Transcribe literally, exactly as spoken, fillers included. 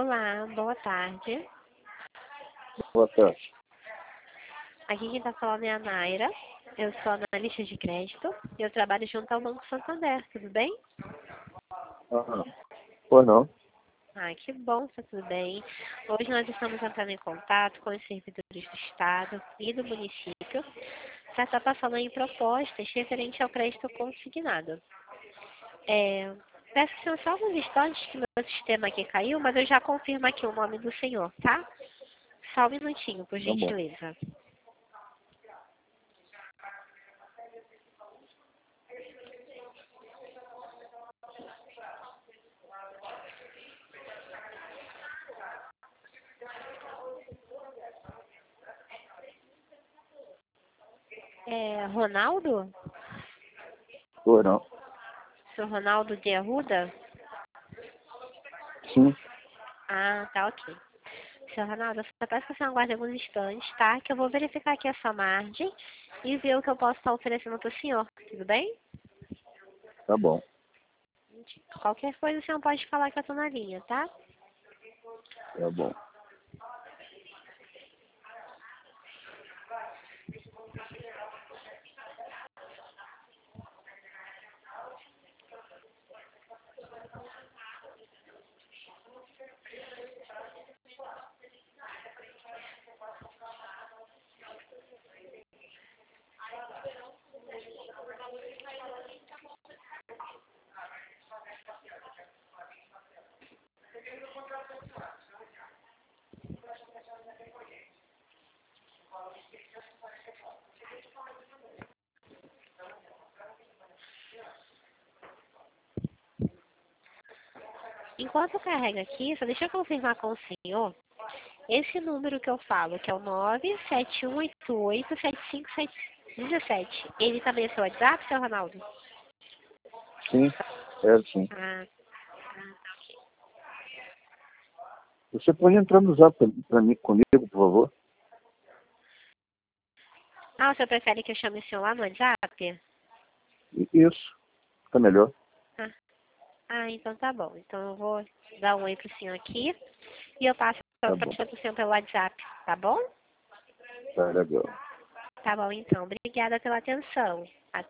Olá, boa tarde. Boa tarde. Aqui quem está falando é a Naira. Eu sou analista de crédito e eu trabalho junto ao Banco Santander, tudo bem? Ah, pois não. Ah, que bom, está tudo bem. Hoje nós estamos entrando em contato com os servidores do Estado e do município para estar passando aí propostas referente ao crédito consignado. É, peço que são só alguns instantes que meu sistema aqui caiu, mas eu já confirmo aqui o nome do senhor, tá? Só um minutinho, por Tá bom. gentileza. É, Ronaldo? Pois não. Seu Ronaldo de Arruda? Sim, Ah, tá ok. Seu Ronaldo, eu só peço que você aguarde alguns instantes, tá? Que eu vou verificar aqui a sua margem e ver o que eu posso estar oferecendo para o senhor, tudo bem? tá bom. Qualquer coisa o senhor pode falar que eu tô na linha, tá? Tá bom. Enquanto eu carrego aqui, só deixa eu confirmar com o senhor. Esse número que eu falo, que é o nove sete um oito oito sete cinco um sete, ele também é seu WhatsApp, seu Ronaldo? Sim, é sim. Ah, Você pode entrar no zap para mim, comigo, por favor? ah, o senhor prefere que eu chame o senhor lá no WhatsApp? I- Isso, tá melhor. Ah, ah, então tá bom. Então eu vou dar um oi pro senhor aqui e eu passo a Tá bom. proposta pro senhor pelo WhatsApp, tá bom? Tá legal. Tá bom, então. Obrigada pela atenção. Até